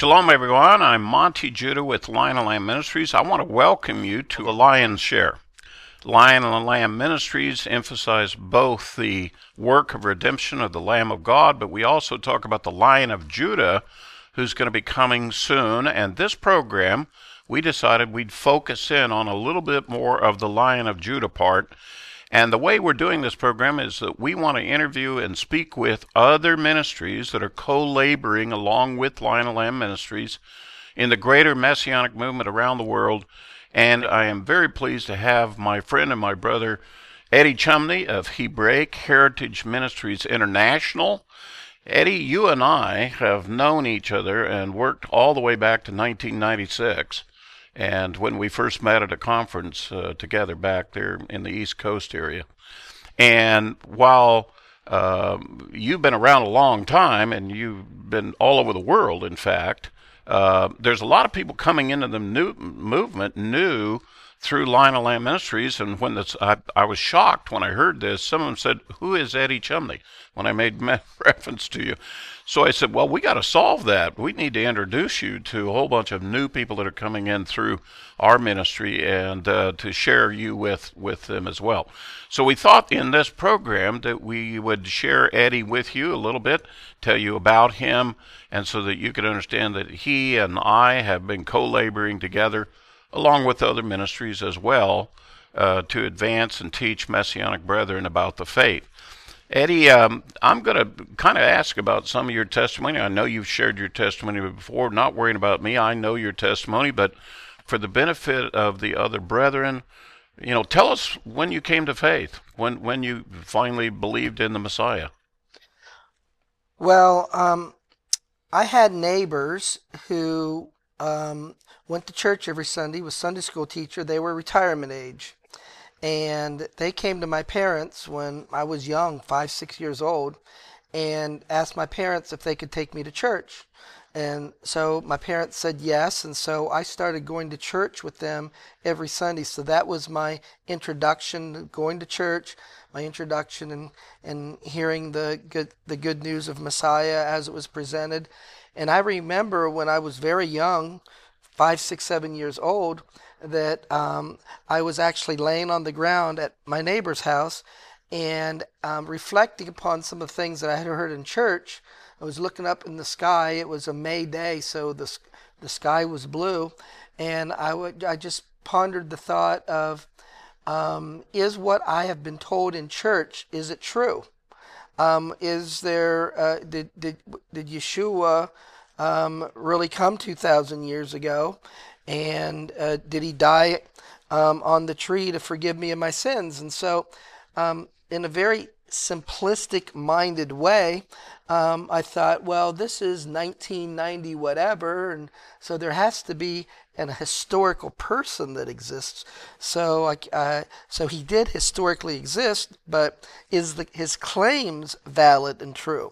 Shalom, everyone. I'm Monty Judah with Lion and Lamb Ministries. I want to welcome you to a Lion's Share. Lion and Lamb Ministries emphasize both the work of redemption of the Lamb of God, but we also talk about the Lion of Judah, who's going to be coming soon. And this program, we decided we'd focus in on a little bit more of the Lion of Judah part. And the way we're doing this program is that we want to interview and speak with other ministries that are co-laboring along with Lion and Lamb Ministries in the greater Messianic movement around the world. And I am very pleased to have my friend and my brother, Eddie Chumney of Hebraic Heritage Ministries International. Eddie, you and I have known each other and worked all the way back to 1996. And when we first met at a conference together back there in the East Coast area. And while you've been around a long time, and you've been all over the world, in fact, there's a lot of people coming into the new movement new through Lion and Lamb Ministries. And when I was shocked when I heard this. Some of them said, "Who is Eddie Chumney?" when I made reference to you. So I said, well, we got to solve that. We need to introduce you to a whole bunch of new people that are coming in through our ministry and to share you with them as well. So we thought in this program that we would share Eddie with you a little bit, tell you about him, and so that you could understand that he and I have been co-laboring together along with other ministries as well to advance and teach Messianic brethren about the faith. Eddie, I'm going to kind of ask about some of your testimony. I know you've shared your testimony before, not worrying about me. I know your testimony, but for the benefit of the other brethren, tell us when you came to faith, when you finally believed in the Messiah. Well, I had neighbors who went to church every Sunday, was Sunday school teacher. They were retirement age. And they came to my parents when I was young, 5, 6 years old, and asked my parents if they could take me to church. And so my parents said yes, and so I started going to church with them every Sunday. So that was my introduction to going to church, my introduction and hearing the good news of Messiah as it was presented. And I remember when I was very young, 5, 6, 7 years old, that I was actually laying on the ground at my neighbor's house and reflecting upon some of the things that I had heard in church. I was looking up in the sky. It was a May day, so the sky was blue, and I just pondered the thought of, is what I have been told in church, is it true? Is there did Yeshua really come 2,000 years ago? And did he die on the tree to forgive me of my sins? And so in a very simplistic minded way, I thought, well, this is 1990 whatever, and so there has to be an historical person that exists. So so he did historically exist, but is his claims valid and true?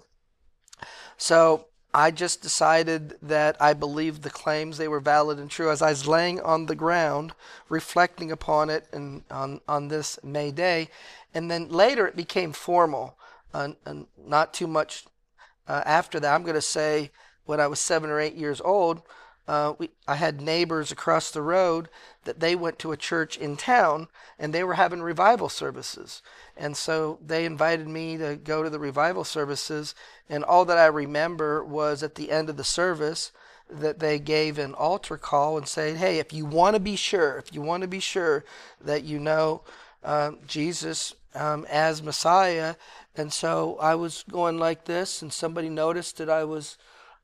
So I just decided that I believed the claims, they were valid and true as I was laying on the ground, reflecting upon it and on this May day. And then later it became formal, and not too much after that. I'm going to say when I was 7 or 8 years old, I had neighbors across the road that they went to a church in town and they were having revival services. And so they invited me to go to the revival services, and all that I remember was at the end of the service that they gave an altar call and said, hey, if you want to be sure that you know Jesus as Messiah. And so I was going like this, and somebody noticed that I was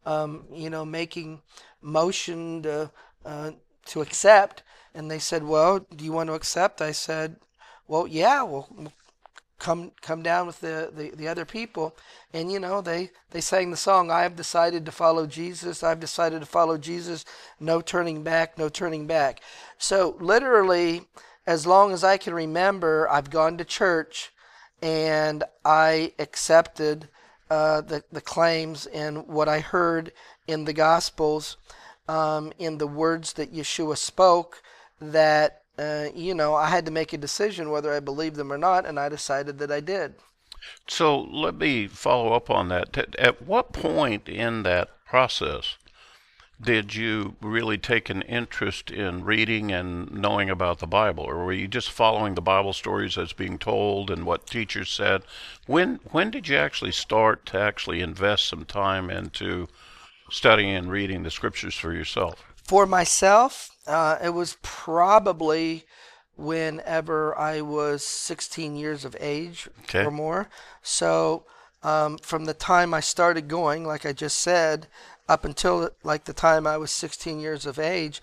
making motion to accept, and they said, well, do you want to accept? I said, well, yeah, we'll come down with the other people. And they sang the song, I've decided to follow Jesus, I've decided to follow Jesus, no turning back, no turning back. So literally, as long as I can remember, I've gone to church and I accepted the claims and what I heard in the Gospels, in the words that Yeshua spoke, that I had to make a decision whether I believed them or not, and I decided that I did. So let me follow up on that. At what point in that process did you really take an interest in reading and knowing about the Bible, or were you just following the Bible stories as being told and what teachers said? When did you actually start to actually invest some time into studying and reading the scriptures for yourself? For myself, it was probably whenever I was 16 years of age Okay. or more. So from the time I started going, like I just said, up until like the time I was 16 years of age,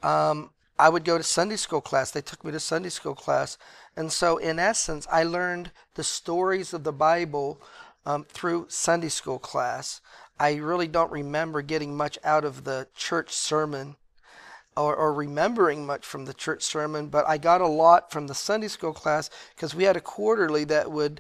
I would go to Sunday school class. They took me to Sunday school class. And so, in essence, I learned the stories of the Bible through Sunday school class. I really don't remember getting much out of the church sermon or remembering much from the church sermon, but I got a lot from the Sunday school class because we had a quarterly that would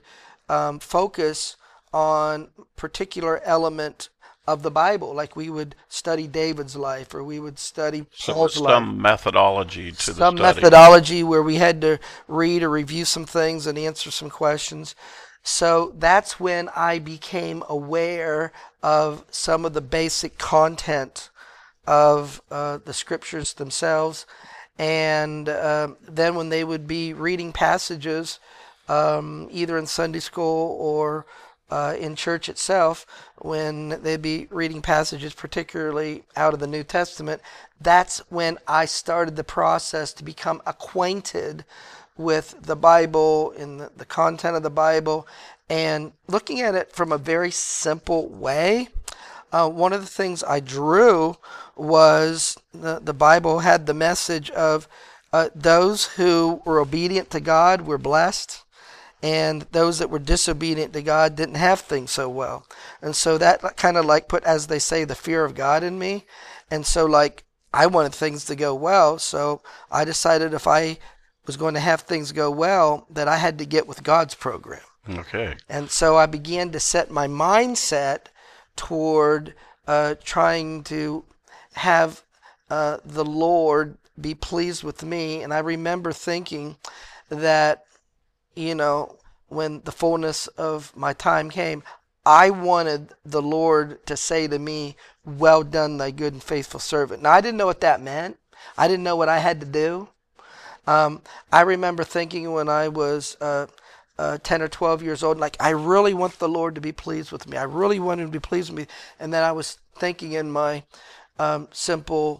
focus on particular element of the Bible. Like we would study David's life, or we would study So Paul's life. some methodology to the Some study. methodology where we had to read or review some things and answer some questions. So that's when I became aware of some of the basic content of the scriptures themselves. And then when they would be reading passages, either in Sunday school or in church itself, when they'd be reading passages, particularly out of the New Testament, that's when I started the process to become acquainted with the Bible and the content of the Bible, and looking at it from a very simple way. One of the things I drew was the Bible had the message of those who were obedient to God were blessed, and those that were disobedient to God didn't have things so well. And so that kind of like put, as they say, the fear of God in me. And so like I wanted things to go well, so I decided if I was going to have things go well, that I had to get with God's program. Okay. And so I began to set my mindset toward trying to have the Lord be pleased with me. And I remember thinking that, you know, when the fullness of my time came, I wanted the Lord to say to me, "Well done, thy good and faithful servant." Now, I didn't know what that meant. I didn't know what I had to do. I remember thinking when I was 10 or 12 years old, like, I really want the Lord to be pleased with me. I really want him to be pleased with me. And then I was thinking in my simple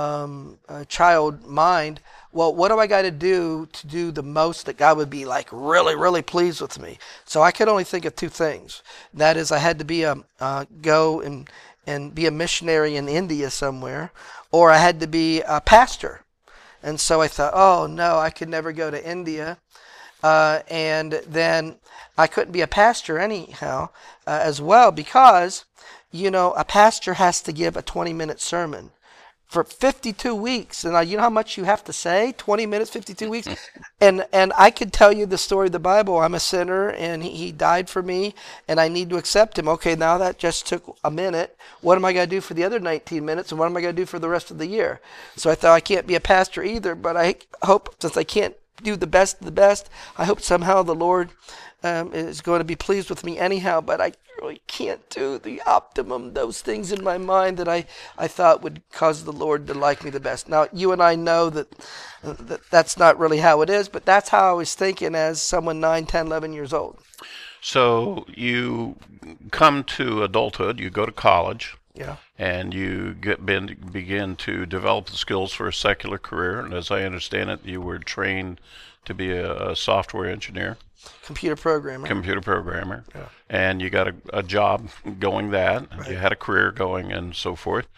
child mind, well, what do I got to do the most that God would be like really, really pleased with me? So I could only think of two things. That is, I had to be go and be a missionary in India somewhere, or I had to be a pastor. And so I thought, oh no, I could never go to India. And then I couldn't be a pastor anyhow as well, because, you know, a pastor has to give a 20-minute sermon for 52 weeks. And you know how much you have to say? 20 minutes, 52 weeks. And I could tell you the story of the Bible. I'm a sinner, and he died for me, and I need to accept him. Okay, now that just took a minute. What am I going to do for the other 19 minutes, and what am I going to do for the rest of the year? So I thought, I can't be a pastor either, but I hope, since I can't do the best of the best, I hope somehow the Lord is going to be pleased with me anyhow, but I really can't do the optimum, those things in my mind that I thought would cause the Lord to like me the best. Now, you and I know that that's not really how it is, but that's how I was thinking as someone 9, 10, 11 years old. So you come to adulthood, you go to college, Yeah. and you begin to develop the skills for a secular career. And as I understand it, you were trained to be a software engineer, Computer programmer. computer programmer, Yeah. and you got a job going that. Right. You had a career going and so forth.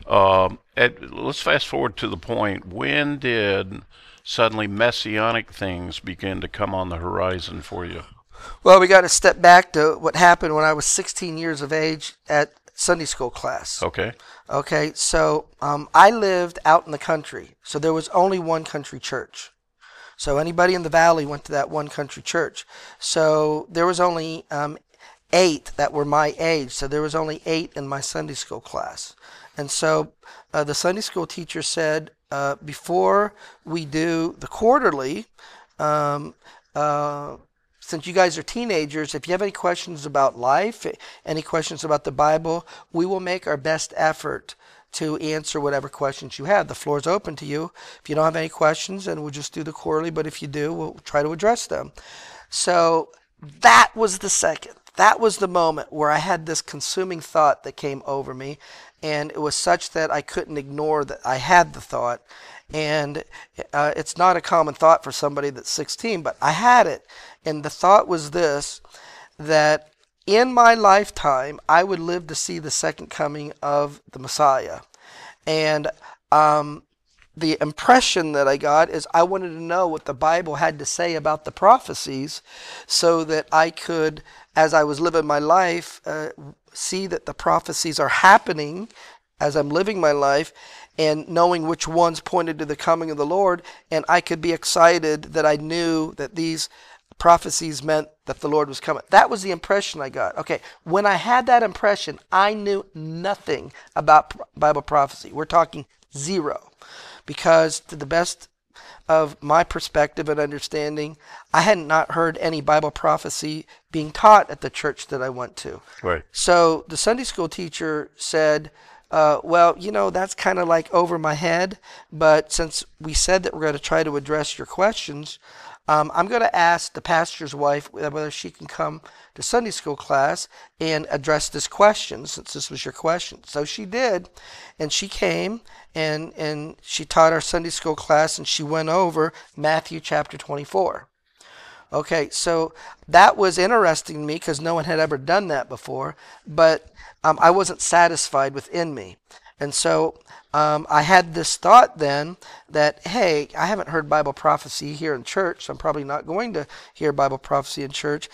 Let's fast forward to the point. When did suddenly messianic things begin to come on the horizon for you? Well, we got to step back to what happened when I was 16 years of age at Sunday school class. Okay. Okay, so I lived out in the country, so there was only one country church. So anybody in the valley went to that one country church. So there was only 8 that were my age, so there was only 8 in my Sunday school class. And so the Sunday school teacher said, before we do the quarterly, since you guys are teenagers, if you have any questions about life, any questions about the Bible, we will make our best effort to answer whatever questions you have. The floor is open to you. If you don't have any questions, then we'll just do the quarterly, but if you do, we'll try to address them. So that was the second. That was the moment where I had this consuming thought that came over me, and it was such that I couldn't ignore that I had the thought. And it's not a common thought for somebody that's 16, but I had it. And the thought was this, that in my lifetime, I would live to see the second coming of the Messiah. And the impression that I got is I wanted to know what the Bible had to say about the prophecies so that I could, as I was living my life, see that the prophecies are happening as I'm living my life and knowing which ones pointed to the coming of the Lord. And I could be excited that I knew that these prophecies meant that the Lord was coming. That was the impression I got. Okay, when I had that impression, I knew nothing about Bible prophecy. We're talking zero. Because to the best of my perspective and understanding, I had not heard any Bible prophecy being taught at the church that I went to. Right. So the Sunday school teacher said, well, that's kind of like over my head, but since we said that we're going to try to address your questions, I'm going to ask the pastor's wife whether she can come to Sunday school class and address this question, since this was your question. So she did, and she came, and she taught our Sunday school class, and she went over Matthew chapter 24. Okay, so that was interesting to me because no one had ever done that before, but I wasn't satisfied within me. And so I had this thought then that, hey, I haven't heard Bible prophecy here in church, so I'm probably not going to hear Bible prophecy in church.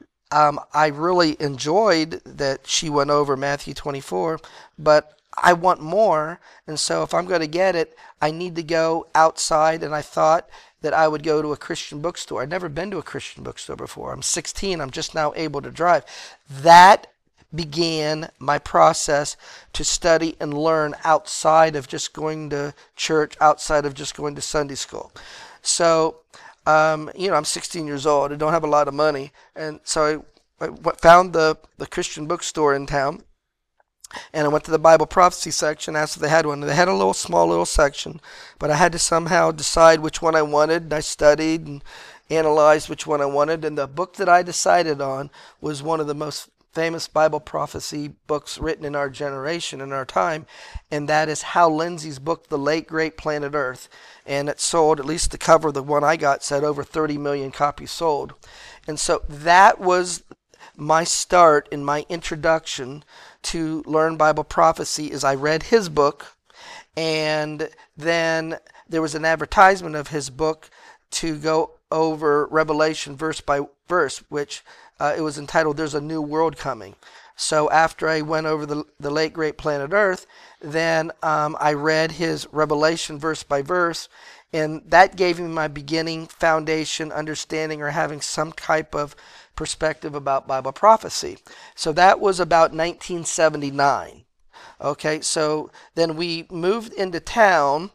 I really enjoyed that she went over Matthew 24, but I want more, and so if I'm going to get it, I need to go outside, and I thought that I would go to a Christian bookstore. I'd never been to a Christian bookstore before. I'm 16. I'm just now able to drive. That began my process to study and learn outside of just going to church, outside of just going to Sunday school. So, I'm 16 years old. I don't have a lot of money. And so I found the Christian bookstore in town. And I went to the Bible prophecy section, asked if they had one. They had a small little section, but I had to somehow decide which one I wanted. And I studied and analyzed which one I wanted. And the book that I decided on was one of the most famous Bible prophecy books written in our generation, in our time, and that is Hal Lindsey's book, The Late Great Planet Earth. And it sold, at least the cover, the one I got said over 30 million copies sold. And so that was my start in my introduction to learn Bible prophecy, is I read his book, and then there was an advertisement of his book to go over Revelation verse by verse, which it was entitled, There's a New World Coming. So after I went over the late great planet Earth, then I read his Revelation verse by verse, and that gave me my beginning foundation, understanding, or having some type of perspective about Bible prophecy. So that was about 1979. Okay, so then we moved into town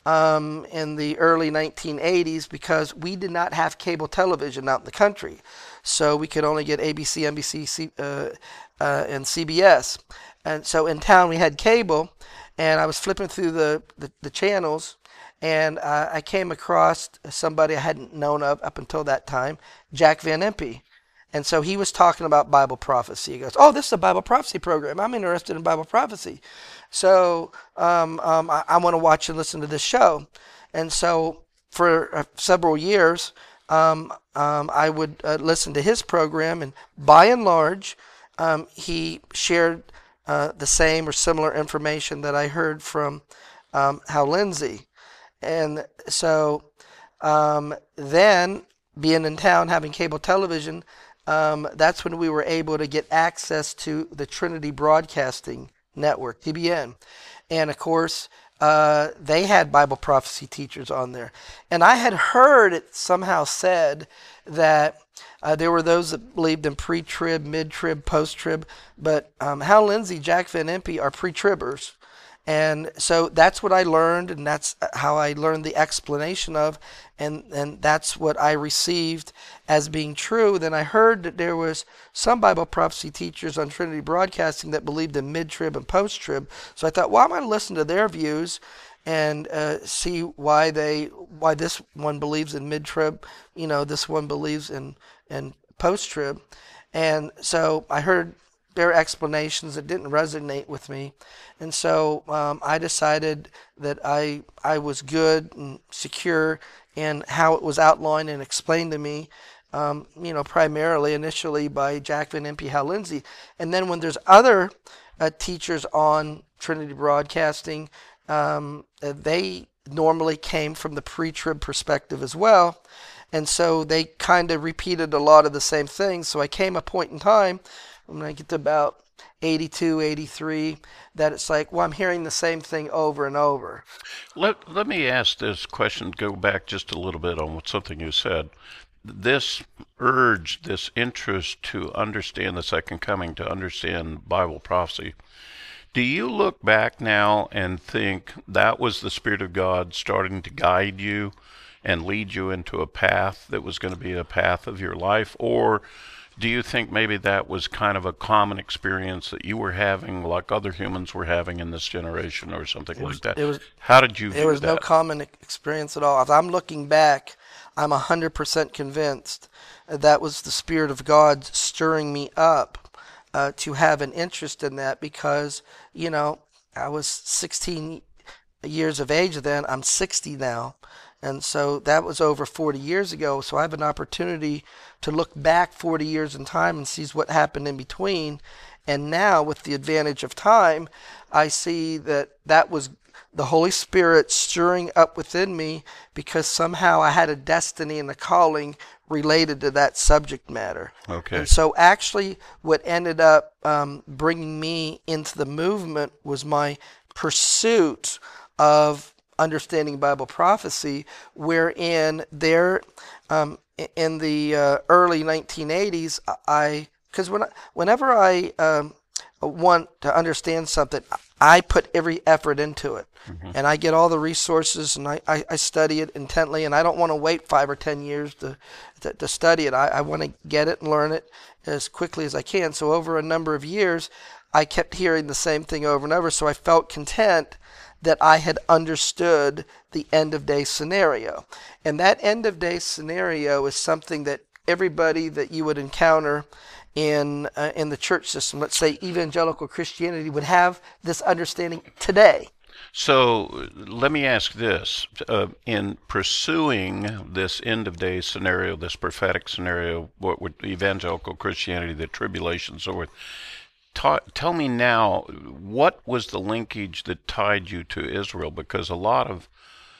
in the early 1980s because we did not have cable television out in the country. So we could only get ABC, NBC, and CBS. And so in town we had cable, and I was flipping through the channels, and I came across somebody I hadn't known of up until that time, Jack Van Impe. And so he was talking about Bible prophecy. He goes, oh, this is a Bible prophecy program. I'm interested in Bible prophecy. So I want to watch and listen to this show. And so for several years, I would listen to his program. And by and large, he shared the same or similar information that I heard from Hal Lindsey. And so then, being in town, having cable television, that's when we were able to get access to the Trinity Broadcasting Network, TBN. And of course, they had Bible prophecy teachers on there. And I had heard it somehow said that there were those that believed in pre-trib, mid-trib, post-trib, but Hal Lindsey, Jack Van Impe are pre-tribbers. And so that's what I learned, and that's how I learned the explanation of, and that's what I received as being true. Then I heard that there was some Bible prophecy teachers on Trinity Broadcasting that believed in mid-trib and post-trib. So I thought, well, I'm going to listen to their views and see why this one believes in mid-trib, this one believes in post-trib. And so I heard their explanations that didn't resonate with me. And so I decided that I was good and secure in how it was outlined and explained to me, primarily initially by Jack Van Impe, Hal Lindsey. And then when there's other teachers on Trinity Broadcasting, they normally came from the pre-trib perspective as well. And so they kind of repeated a lot of the same things. So I came a point in time when I get to about 82, 83, that it's like, well, I'm hearing the same thing over and over. Let me ask this question, go back just a little bit on something you said. This urge, this interest to understand the second coming, to understand Bible prophecy, do you look back now and think that was the Spirit of God starting to guide you and lead you into a path that was going to be a path of your life? Or do you think maybe that was kind of a common experience that you were having like other humans were having in this generation or something like that? How did you view that? There was no common experience at all. If I'm looking back, I'm 100% convinced that was the Spirit of God stirring me up to have an interest in that, because, I was 16 years of age then. I'm 60 now. And so that was over 40 years ago. So I have an opportunity to look back 40 years in time and see what happened in between. And now, with the advantage of time, I see that was the Holy Spirit stirring up within me, because somehow I had a destiny and a calling related to that subject matter. Okay. And so actually what ended up bringing me into the movement was my pursuit of understanding Bible prophecy, wherein there in the early 1980s, because whenever I want to understand something, I put every effort into it. Mm-hmm. And I get all the resources, and I study it intently, and I don't want to wait 5 or 10 years to study it. I want to get it and learn it as quickly as I can. So over a number of years, I kept hearing the same thing over and over, so I felt content that I had understood the end-of-day scenario. And that end-of-day scenario is something that everybody that you would encounter in the church system, let's say evangelical Christianity, would have this understanding today. So let me ask this. In pursuing this end-of-day scenario, this prophetic scenario, what would evangelical Christianity, the tribulation, so forth, tell me now, what was the linkage that tied you to Israel? Because a lot of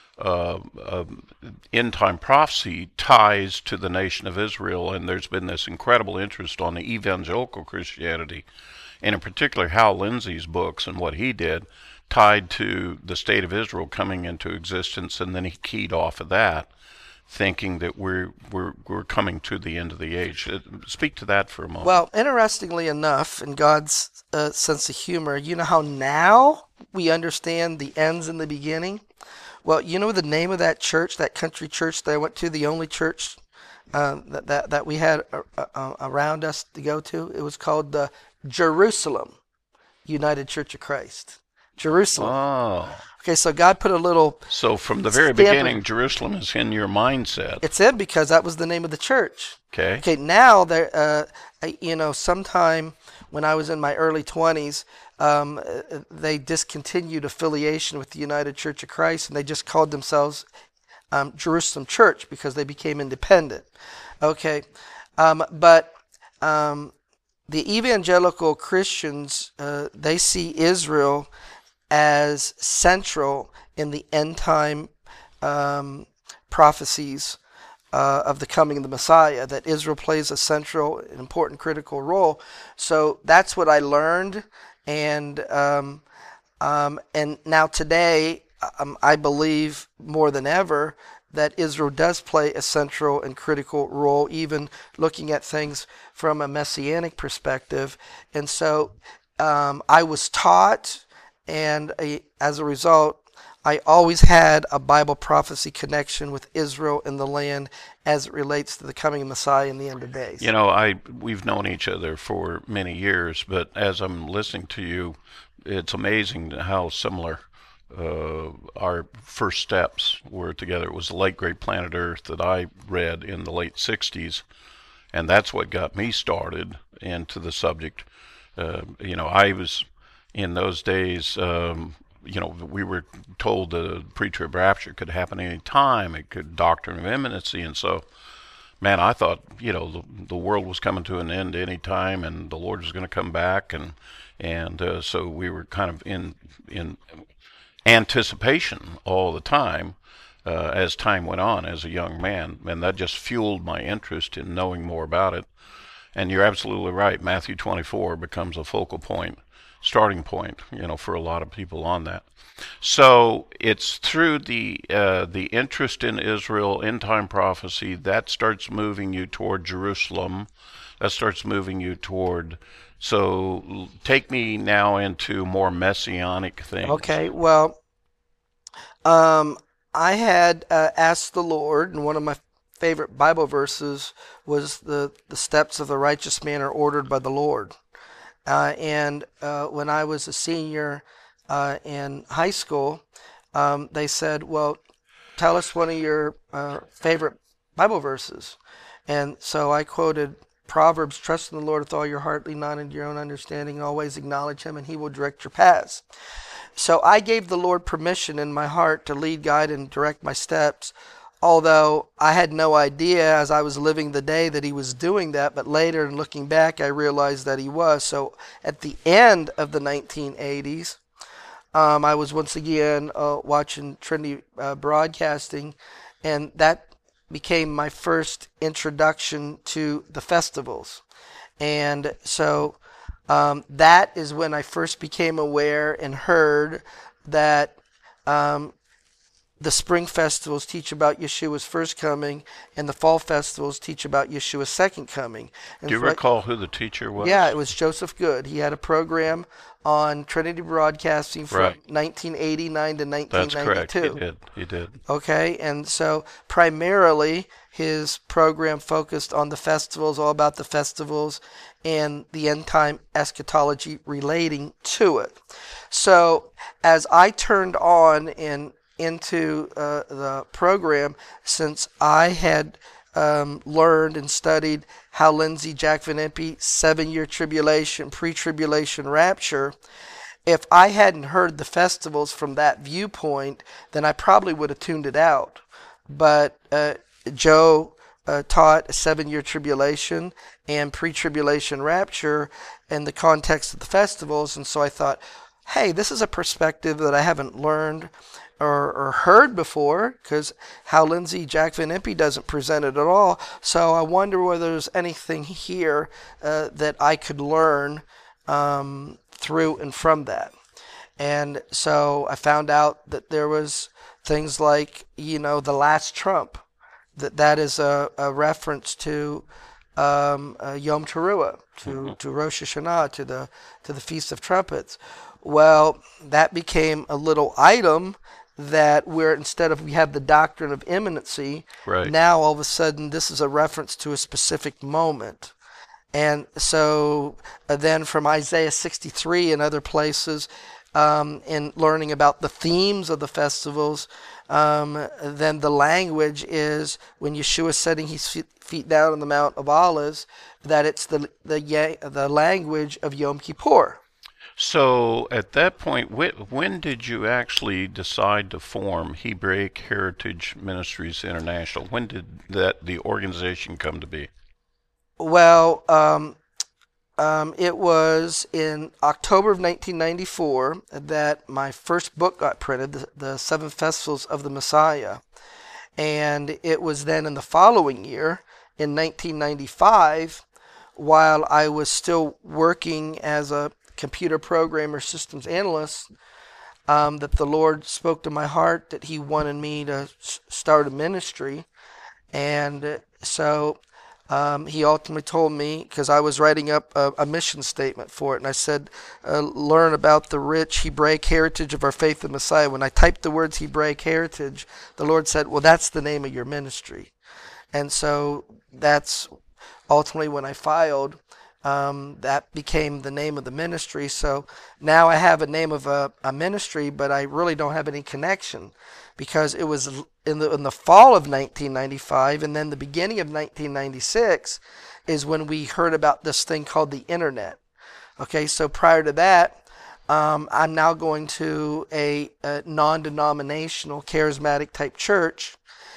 end-time prophecy ties to the nation of Israel, and there's been this incredible interest on the evangelical Christianity, and in particular Hal Lindsey's books and what he did tied to the state of Israel coming into existence, and then he keyed off of that, thinking that we're coming to the end of the age. Speak to that for a moment. Well, interestingly enough, in God's sense of humor, you know how now we understand the ends and the beginning? Well, you know the name of that church, that country church that I went to, the only church that we had around us to go to? It was called the Jerusalem United Church of Christ. Jerusalem. Oh. Okay, so God put a little... So from the very beginning, Jerusalem is in your mindset. It's in, because that was the name of the church. Okay. Okay, now, sometime when I was in my early 20s, they discontinued affiliation with the United Church of Christ, and they just called themselves Jerusalem Church because they became independent. Okay, but the evangelical Christians, they see Israel as central in the end-time prophecies of the coming of the Messiah, that Israel plays a central, important, critical role. So that's what I learned, and now today, I believe more than ever that Israel does play a central and critical role, even looking at things from a messianic perspective. And so I was taught and as a result, I always had a Bible prophecy connection with Israel and the land as it relates to the coming Messiah in the end of days. We've known each other for many years, but as I'm listening to you, it's amazing how similar our first steps were together. It was the late great Planet Earth that I read in the late '60s, and that's what got me started into the subject. I was in those days. We were told the pre-trib rapture could happen any time. It could doctrine of imminency, and so, man, I thought the world was coming to an end any time, and the Lord was going to come back, and so we were kind of in anticipation all the time as time went on as a young man, and that just fueled my interest in knowing more about it. And you're absolutely right. Matthew 24 becomes a focal point, starting point, for a lot of people on that. So it's through the interest in Israel, end time prophecy, that starts moving you toward Jerusalem. That starts moving you toward. So take me now into more messianic things. Okay, well, I had asked the Lord, and one of my favorite Bible verses was the steps of the righteous man are ordered by the Lord. And when I was a senior in high school, they said, well, tell us one of your favorite Bible verses. And so I quoted Proverbs, trust in the Lord with all your heart, lean not into your own understanding, and always acknowledge him, and he will direct your paths. So I gave the Lord permission in my heart to lead, guide, and direct my steps, although I had no idea as I was living the day that he was doing that. But later, in looking back, I realized that he was. So at the end of the 1980s, I was once again watching Trinity Broadcasting, and that became my first introduction to the festivals. And so that is when I first became aware and heard that the spring festivals teach about Yeshua's first coming, and the fall festivals teach about Yeshua's second coming. And do you recall who the teacher was? Yeah, it was Joseph Good. He had a program on Trinity Broadcasting from 1989 to 1992. That's correct. He did. Okay, and so primarily his program focused on the festivals, all about the festivals, and the end time eschatology relating to it. So as I turned on and into the program, since I had learned and studied Hal Lindsey, Jack Van Impe, 7-year tribulation, pre-tribulation rapture, if I hadn't heard the festivals from that viewpoint, then I probably would have tuned it out. But Joe taught a 7-year tribulation and pre-tribulation rapture in the context of the festivals, and so I thought, hey, this is a perspective that I haven't learned or heard before, because Hal Lindsey, Jack Van Impe doesn't present it at all. So I wonder whether there's anything here that I could learn through and from that. And so I found out that there was things like, the last trump, that is a reference to Yom Teruah, to Rosh Hashanah, to the Feast of Trumpets. Well, that became a little item that where instead of we have the doctrine of imminency, now all of a sudden this is a reference to a specific moment. And so then from Isaiah 63 and other places, in learning about the themes of the festivals, then the language is when Yeshua is setting his feet down on the Mount of Olives, that it's the language of Yom Kippur. So at that point, when did you actually decide to form Hebraic Heritage Ministries International? When did the organization come to be? Well, it was in October of 1994 that my first book got printed, the 7 Festivals of the Messiah. And it was then in the following year, in 1995, while I was still working as a computer programmer, systems analyst, that the Lord spoke to my heart that he wanted me to start a ministry. And so he ultimately told me, because I was writing up a mission statement for it, and I said, learn about the rich Hebraic heritage of our faith in Messiah. When I typed the words Hebraic heritage, the Lord said, well, that's the name of your ministry. And so that's ultimately when I filed, that became the name of the ministry. So now I have a name of a ministry, but I really don't have any connection, because it was in the fall of 1995, and then the beginning of 1996 is when we heard about this thing called the internet. Okay, so prior to that, I'm now going to a non-denominational charismatic type church,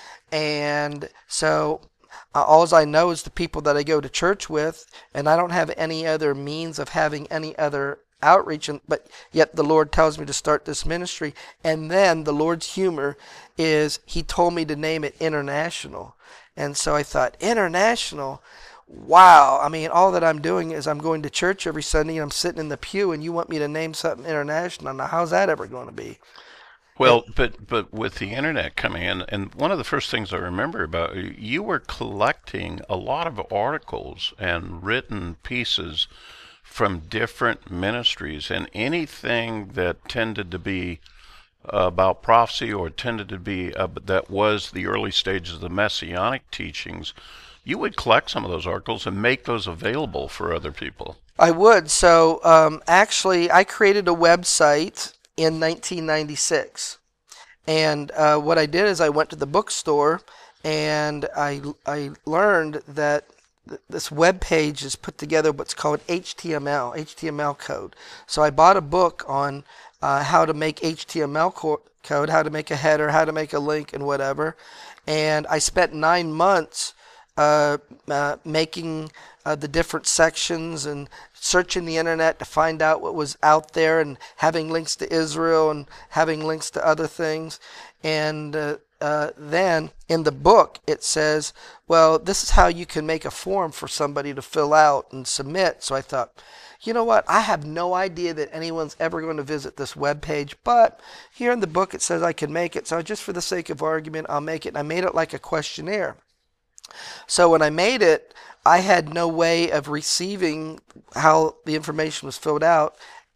and so all I know is the people that I go to church with, and I don't have any other means of having any other outreach, but yet the Lord tells me to start this ministry. And then the Lord's humor is he told me to name it International. And so I thought, International? Wow. I mean, all that I'm doing is I'm going to church every Sunday and I'm sitting in the pew, and you want me to name something international? Now, how's that ever going to be? Well, but with the internet coming in, and one of the first things I remember about you, you were collecting a lot of articles and written pieces from different ministries, and anything that tended to be about prophecy or tended to be that was the early stages of the messianic teachings, you would collect some of those articles and make those available for other people. I would. So actually, I created a website in 1996. And what I did is I went to the bookstore, and I learned that this web page is put together what's called HTML code. So I bought a book on how to make HTML code, how to make a header, how to make a link, and whatever. And I spent 9 months making the different sections and searching the internet to find out what was out there, and having links to Israel and having links to other things. And then in the book it says, well, this is how you can make a form for somebody to fill out and submit. So I thought, you know what, I have no idea that anyone's ever going to visit this web page, but here in the book it says I can make it, so just for the sake of argument I'll make it. And I made it like a questionnaire. So when I made it, I had no way of receiving how the information was filled out,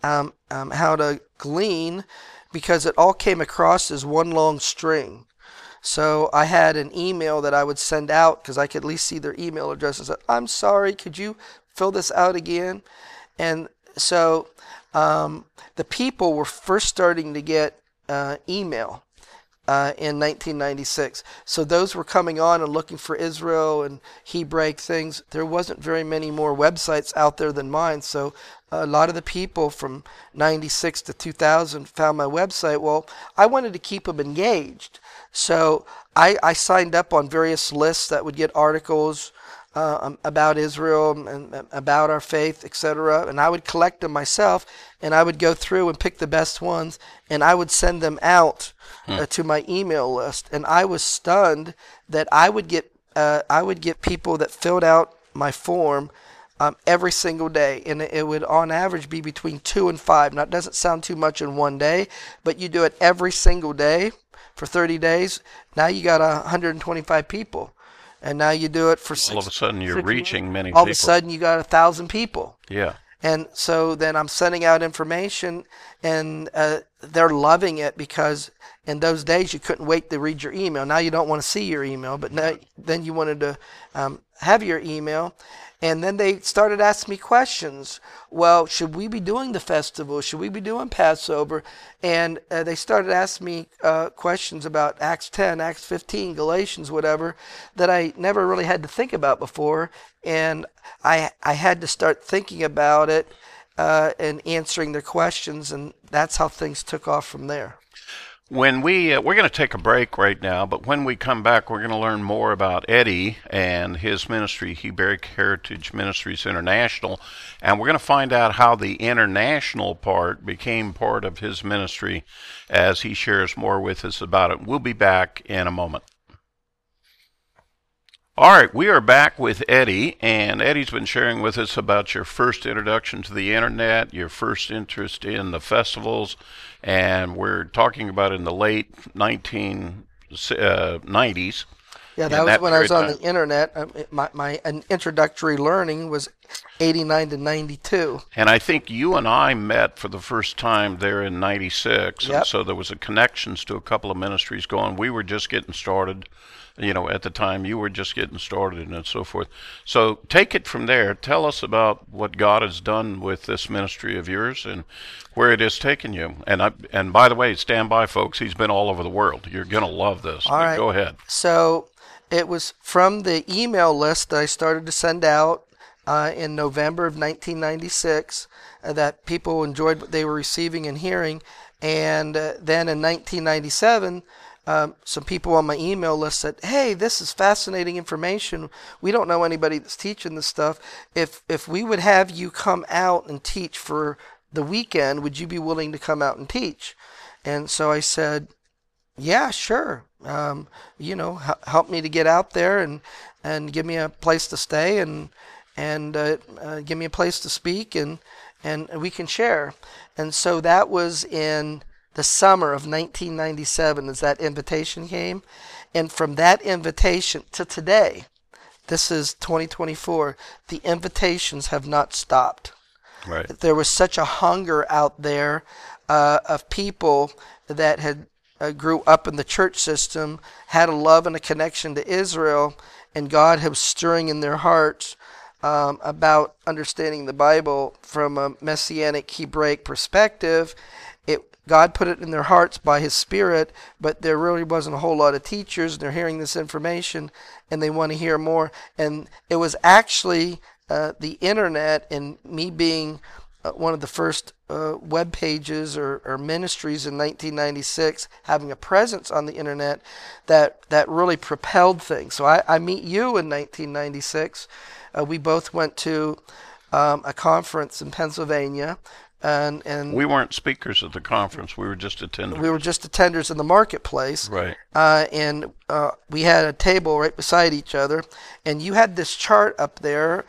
how to glean, because it all came across as one long string. So I had an email that I would send out, because I could at least see their email address, and say, I'm sorry, could you fill this out again? And so the people were first starting to get email. In 1996. So those were coming on and looking for Israel and Hebraic things. There wasn't very many more websites out there than mine. So a lot of the people from 96 to 2000 found my website. Well, I wanted to keep them engaged. So I signed up on various lists that would get articles about Israel and about our faith, etc. And I would collect them myself, and I would go through and pick the best ones, and I would send them out to my email list. And I was stunned that I would get people that filled out my form every single day, and it would on average be between 2 and 5. Now, it doesn't sound too much in one day, but you do it every single day for 30 days. Now you got 125 people. And now you do it for 6 All of a sudden you're reaching many people. All people. of a sudden you got 1,000 people. Yeah. And so then I'm sending out information, and they're loving it, because in those days you couldn't wait to read your email. Now you don't want to see your email, but now, then you wanted to have your email. And then they started asking me questions. Well, should we be doing the festival? Should we be doing Passover? And they started asking me questions about Acts 10, Acts 15, Galatians, whatever, that I never really had to think about before. And I had to start thinking about it and answering their questions, and that's how things took off from there. When we're going to take a break right now, but when we come back, we're going to learn more about Eddie and his ministry, Hebraic Heritage Ministries International, and we're going to find out how the international part became part of his ministry as he shares more with us about it. We'll be back in a moment. All right, we are back with Eddie, and Eddie's been sharing with us about your first introduction to the internet, your first interest in the festivals, and we're talking about in the late 1990s. Yeah, that in was that when I was period of on time. the internet. My introductory learning was 89 to 92. And I think you and I met for the first time there in '96, and Yep. so there was a connections to a couple of ministries going. We were just getting started, at the time you were just getting started and so forth. So take it from there. Tell us about what God has done with this ministry of yours and where it has taken you. And by the way, stand by, folks. He's been all over the world. You're gonna love this. All But right. go ahead. So it was from the email list that I started to send out in November of 1996 that people enjoyed what they were receiving and hearing. And then in 1997, some people on my email list said, "Hey, this is fascinating information. We don't know anybody that's teaching this stuff. If we would have you come out and teach for the weekend, would you be willing to come out and teach?" And so I said, "Yeah, sure. Help me to get out there and give me a place to stay and give me a place to speak and we can share." And so that was in the summer of 1997 as that invitation came. And from that invitation to today, this is 2024, the invitations have not stopped. Right. There was such a hunger out there of people that had grew up in the church system, had a love and a connection to Israel, and God was stirring in their hearts about understanding the Bible from a Messianic Hebraic perspective. God put it in their hearts by His Spirit, but there really wasn't a whole lot of teachers, and they're hearing this information, and they want to hear more. And it was actually the internet and me being one of the first web pages or ministries in 1996, having a presence on the internet that really propelled things. So I meet you in 1996. We both went to a conference in Pennsylvania, and We weren't speakers at the conference. We were just attenders. we were just attenders in the marketplace. Right. And we had a table right beside each other, and you had this chart up there,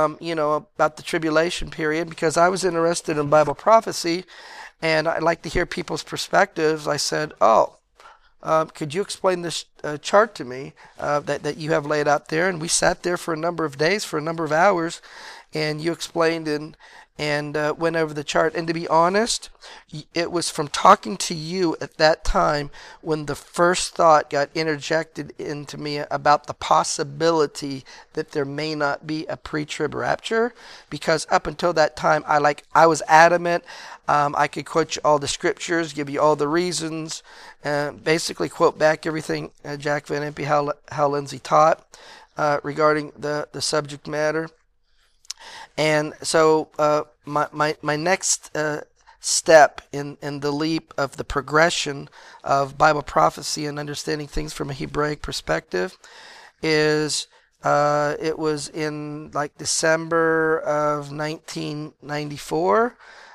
about the tribulation period, because I was interested in Bible prophecy, and I'd like to hear people's perspectives. I said, "Oh, could you explain this chart to me that you have laid out there?" And we sat there for a number of days, for a number of hours, and you explained and went over the chart. And to be honest, it was from talking to you at that time when the first thought got interjected into me about the possibility that there may not be a pre-trib rapture. Because up until that time, I was adamant. I could quote you all the scriptures, give you all the reasons, basically quote back everything Jack Van Impe, Hal Lindsey taught regarding the subject matter. And so my next step in the leap of the progression of Bible prophecy and understanding things from a Hebraic perspective is it was in like December of 1994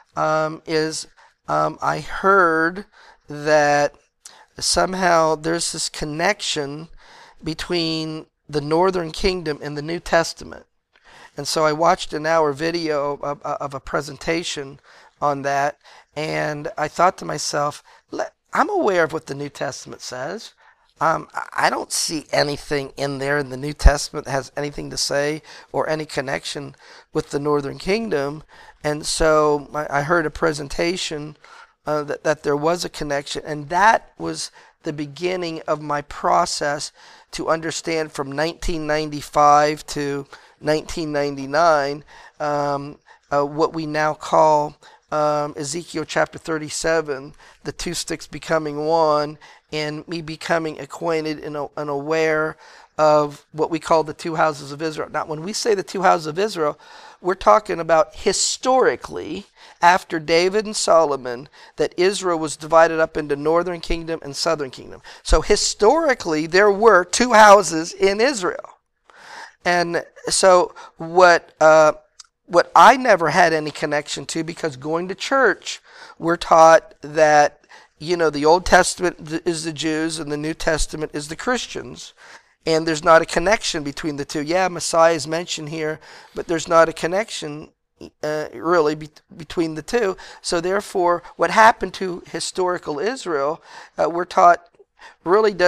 I heard that somehow there's this connection between the Northern Kingdom and the New Testament. And so I watched an hour video of a presentation on that, and I thought to myself, I'm aware of what the New Testament says. I don't see anything in there in the New Testament that has anything to say or any connection with the Northern Kingdom. And so I heard a presentation that there was a connection, and that was the beginning of my process to understand from 1995 to 1999 what we now call Ezekiel chapter 37, the two sticks becoming one, and me becoming acquainted and aware of what we call the two houses of Israel. Now, when we say the two houses of Israel, we're talking about historically, after David and Solomon, that Israel was divided up into northern kingdom and southern kingdom. So historically, there were two houses in Israel. And so what I never had any connection to, because going to church, we're taught that, the Old Testament is the Jews and the New Testament is the Christians. And there's not a connection between the two. Yeah, Messiah is mentioned here, but there's not a connection really between the two. So therefore, what happened to historical Israel, we're taught really doesn't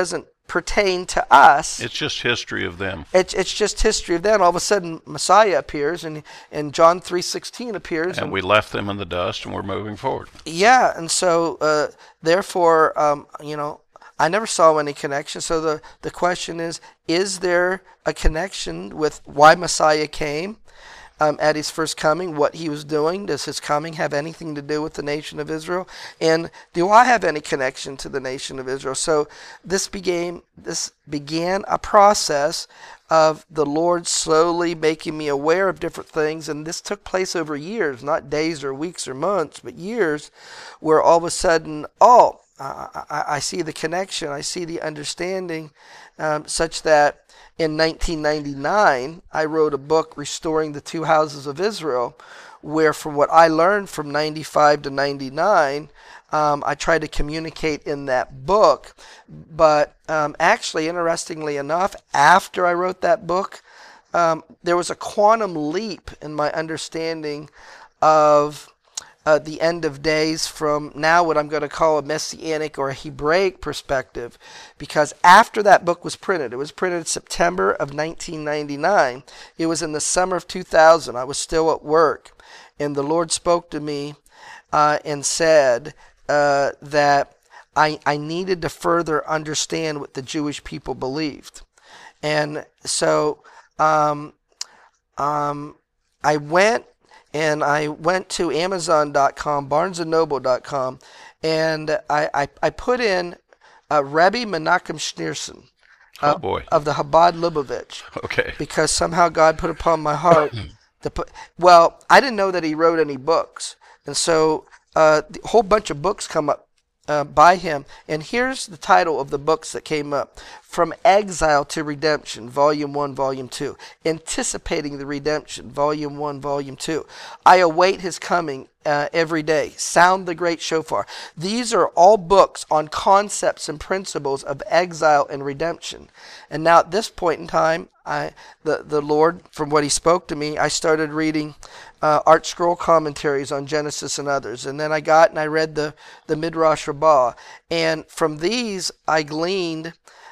pertain to us. It's just history of them. It's just history of them. All of a sudden, Messiah appears, and John 3:16 appears, And we left them in the dust, and we're moving forward. Yeah, and so therefore, I never saw any connection. So the question is there a connection with why Messiah came at his first coming, what he was doing? Does his coming have anything to do with the nation of Israel? And do I have any connection to the nation of Israel? So this began a process of the Lord slowly making me aware of different things, and this took place over years, not days or weeks or months, but years, where all of a sudden, I see the connection, I see the understanding, such that in 1999, I wrote a book, Restoring the Two Houses of Israel, where from what I learned from 95 to 99, I tried to communicate in that book. But actually, interestingly enough, after I wrote that book, there was a quantum leap in my understanding of the end of days from now what I'm going to call a messianic or a Hebraic perspective, because after that book was printed, it was printed September of 1999. It was in the summer of 2000. I was still at work, and the Lord spoke to me and said that I needed to further understand what the Jewish people believed. And so I went to Amazon.com, BarnesandNoble.com, and I put in Rebbe Menachem Schneerson of the Chabad Lubavitch. Okay. Because somehow God put upon my heart to put. Well, I didn't know that he wrote any books, and so a whole bunch of books come up by him. And here's the title of the books that came up: From Exile to Redemption, Volume 1, Volume 2. Anticipating the Redemption, Volume 1, Volume 2. I Await His Coming Every Day. Sound the Great Shofar. These are all books on concepts and principles of exile and redemption. And now at this point in time, the Lord, from what He spoke to me, I started reading Art Scroll commentaries on Genesis and others. And then I read the Midrash Rabbah. And from these, I gleaned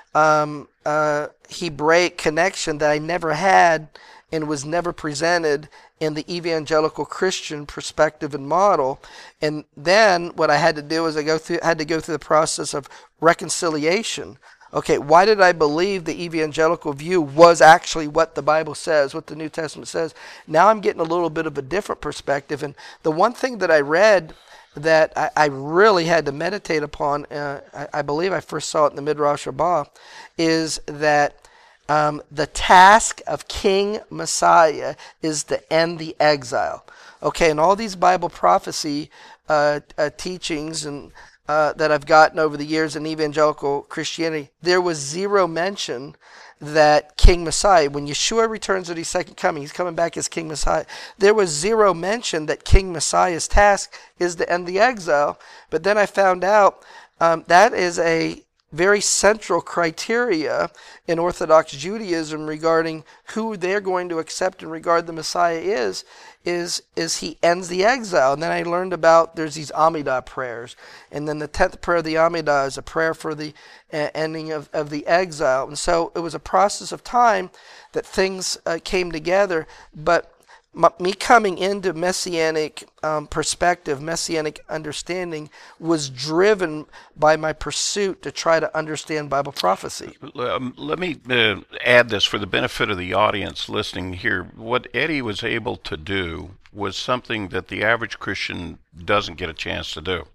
Hebraic connection that I never had and was never presented in the evangelical Christian perspective and model. And then what I had to do is had to go through the process of reconciliation. Okay, why did I believe the evangelical view was actually what the Bible says, what the New Testament says? Now I'm getting a little bit of a different perspective. And the one thing that I read that I really had to meditate upon, I believe I first saw it in the Midrash Rabbah, is that the task of King Messiah is to end the exile. Okay, and all these Bible prophecy teachings and that I've gotten over the years in evangelical Christianity, there was zero mention that King Messiah, when Yeshua returns at his second coming, he's coming back as King Messiah. There was zero mention that King Messiah's task is to end the exile. But then I found out that is a very central criteria in Orthodox Judaism regarding who they're going to accept and regard the Messiah is he ends the exile. And then I learned about there's these Amidah prayers. And then the 10th prayer of the Amidah is a prayer for the ending of the exile. And so it was a process of time that things came together. But me coming into messianic perspective, messianic understanding, was driven by my pursuit to try to understand Bible prophecy. Let me add this for the benefit of the audience listening here. What Eddie was able to do was something that the average Christian doesn't get a chance to do.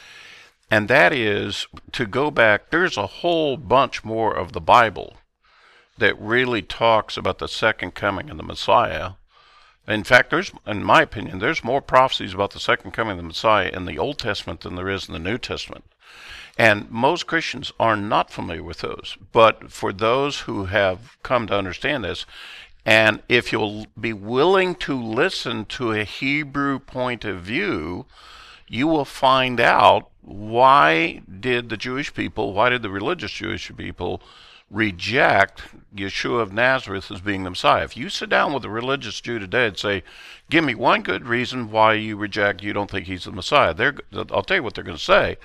And that is to go back. There's a whole bunch more of the Bible that really talks about the second coming of the Messiah. In fact, in my opinion, there's more prophecies about the second coming of the Messiah in the Old Testament than there is in the New Testament. And most Christians are not familiar with those. But for those who have come to understand this, and if you'll be willing to listen to a Hebrew point of view, you will find out why did the religious Jewish people reject Yeshua of Nazareth as being the Messiah. If you sit down with a religious Jew today and say, give me one good reason why you don't think he's the Messiah, I'll tell you what they're going to say.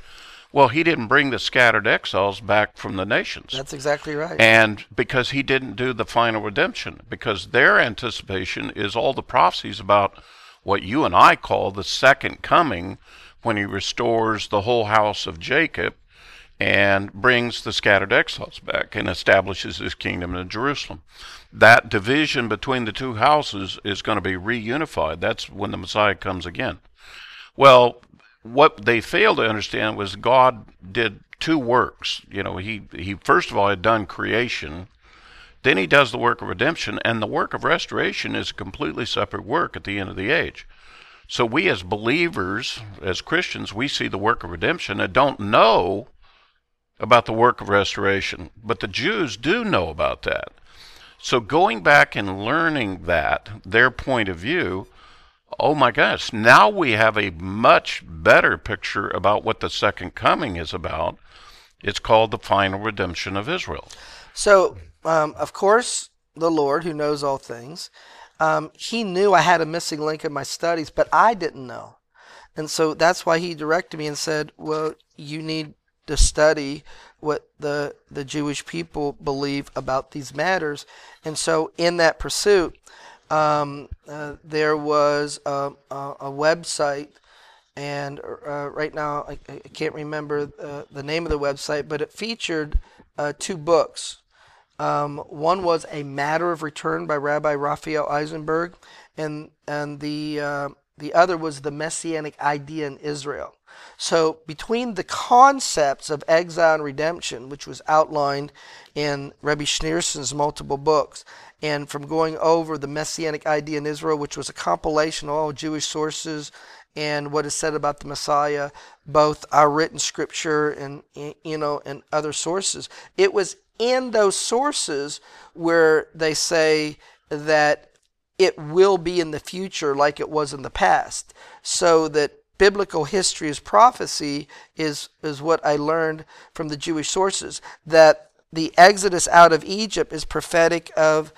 Well, he didn't bring the scattered exiles back from the nations. That's exactly right. And because he didn't do the final redemption, because their anticipation is all the prophecies about what you and I call the second coming, when he restores the whole house of Jacob and brings the scattered exiles back and establishes his kingdom in Jerusalem. That division between the two houses is going to be reunified. That's when the Messiah comes again. Well, what they failed to understand was God did two works. He first of all had done creation, then he does the work of redemption, and the work of restoration is a completely separate work at the end of the age. So we as believers, as Christians, we see the work of redemption and don't know about the work of restoration. But the Jews do know about that. So going back and learning that, their point of view, oh my gosh, now we have a much better picture about what the second coming is about. It's called the final redemption of Israel. So, of course, the Lord, who knows all things, he knew I had a missing link in my studies, but I didn't know. And so that's why he directed me and said, well, you need to study what the Jewish people believe about these matters. And so in that pursuit, there was a website, and right now I can't remember the name of the website, but it featured two books. One was A Matter of Return by Rabbi Raphael Eisenberg, and the other was The Messianic Idea in Israel. So between the concepts of exile and redemption, which was outlined in Rebbe Schneerson's multiple books, and from going over the Messianic Idea in Israel, which was a compilation of all Jewish sources and what is said about the Messiah, both our written scripture and and other sources, it was in those sources where they say that it will be in the future like it was in the past. So that biblical history as prophecy is what I learned from the Jewish sources, that the exodus out of Egypt is prophetic of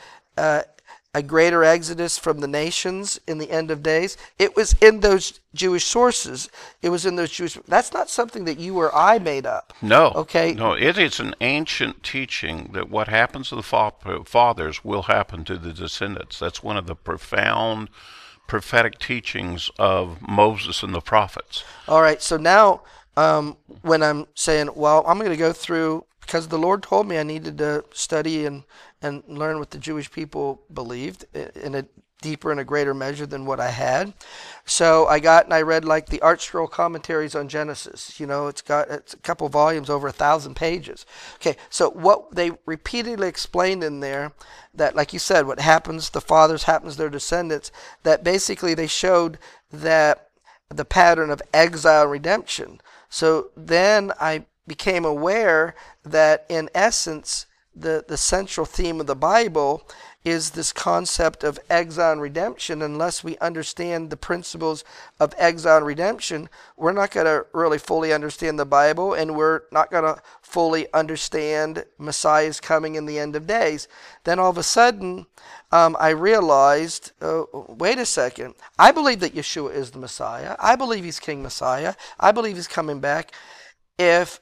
a greater exodus from the nations in the end of days. It was in those Jewish sources. It was in those Jewish. That's not something that you or I made up. No. Okay. No, it is an ancient teaching that what happens to the fathers will happen to the descendants. That's one of the profound prophetic teachings of Moses and the prophets. All right. So now, when I'm saying, well, I'm going to go through, because the Lord told me I needed to study and learn what the Jewish people believed in a deeper and a greater measure than what I had. So I read like the Art Scroll commentaries on Genesis. It's a couple volumes, over 1,000 pages. Okay, so what they repeatedly explained in there, that like you said, what happens to the fathers happens to their descendants, that basically they showed that the pattern of exile and redemption. So then I became aware that in essence the central theme of the Bible is this concept of exile and redemption. Unless we understand the principles of exile and redemption, we're not going to really fully understand the Bible, and we're not going to fully understand Messiah's coming in the end of days. Then all of a sudden, I realized, wait a second, I believe that Yeshua is the Messiah. I believe he's King Messiah. I believe he's coming back. If